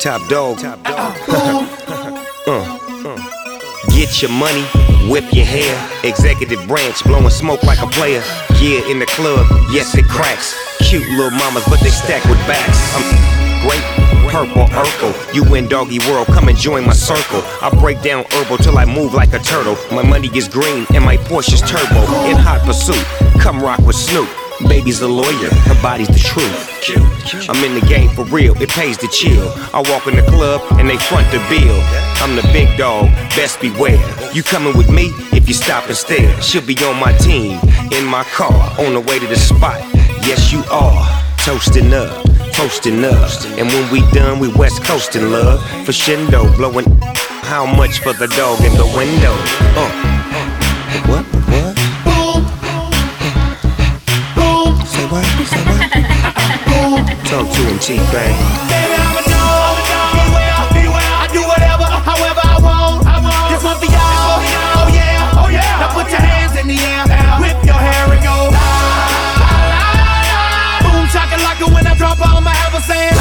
Top dog. Get your money, whip your hair. Executive branch, blowing smoke like a player. Yeah, in the club, yes it cracks. Cute little mamas, but they stack with backs. I'm great, purple, Urkel. You in doggy world, come and join my circle. I break down herbal till I move like a turtle. My money gets green and my Porsche's turbo. In hot pursuit, come rock with Snoop. Baby's a lawyer, her body's the truth. I'm in the game for real, it pays to chill. I walk in the club and they front the bill. I'm the big dog, best beware. You coming with me if you stop and stare. She'll be on my team, in my car, on the way to the spot. Yes you are, toasting up, toasting up. And when we done, we west coasting love. For Shindo, blowing how much for the dog in the window? What? Talk to him, T-Pain. Baby, I'm a dog. Beware. I do whatever, however I want. This one for y'all. Oh yeah. Now put your hands in the air. Whip your hair and go. Boom shakalaka when I drop on my ever saying.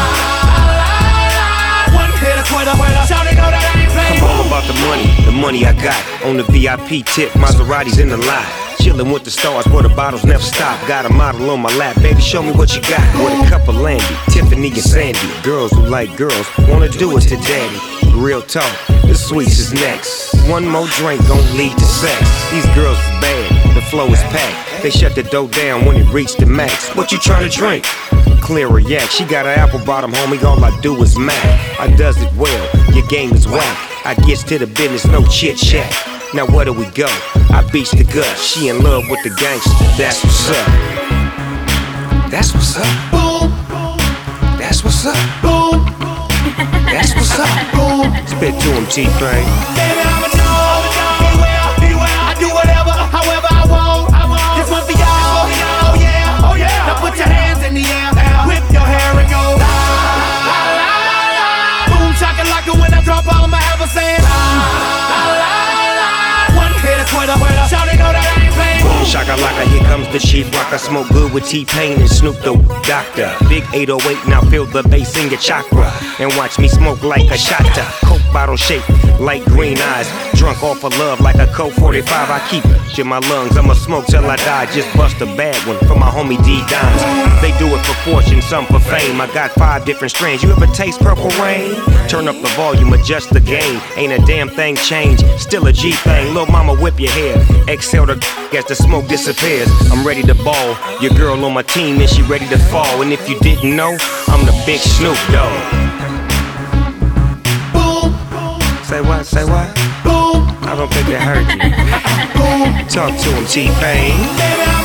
One hit a quitter. Shout it, know that I ain't playing. I'm all about the money I got. On the VIP tip, Maseratis in the lot. Chillin' with the stars where the bottles never stop. Got a model on my lap, baby, show me what you got. With a cup of Landy, Tiffany and Sandy. Girls who like girls, wanna do it to daddy. Real talk, the sweets is next. One more drink gon' lead to sex. These girls is bad, the flow is packed. They shut the door down when it reached the max. What you tryna drink? Clear a yak, she got an apple bottom, homie, all I do is mac. I does it well, your game is whack. I gets to the business, no chit chat. Now where do we go? I beats the gut. She in love with the gangster. That's what's up. That's what's up. Boom. That's what's up. Boom. That's what's up. Boom. Spit to him, T-Pain. Baby, I'm a dog. Beware. I do whatever, however I want. This one for y'all. Oh yeah. Now put your hands in the air. Whip your hair and go. Boom shakalaka when I drop on my ever saying. Shout it, know that I ain't playing. Shakalaka, here comes the chief rock. I smoke good with T-Pain and Snoop the Doctor. Big 808, now feel the bass in your chakra. And watch me smoke like a shotta. Coke bottle shaped like green eyes. Drunk off of love like a Coke 45. I keep it in my lungs, I'ma smoke till I die. Just bust a bad one for my homie D-Dimes. They do it for fortune, some for fame. I got 5 different strains. You ever taste Purple Rain? Turn up the volume, adjust the gain. Ain't a damn thing changed, still a G thing. Lil' mama whip your hair, exhale the as the smoke disappears. I'm ready to ball, your girl on my team and she ready to fall. And if you didn't know, I'm the big Snoop Dogg. Boom. Say what? Boom. I don't think they heard you. Boom. Talk to him, T-Pain. Baby,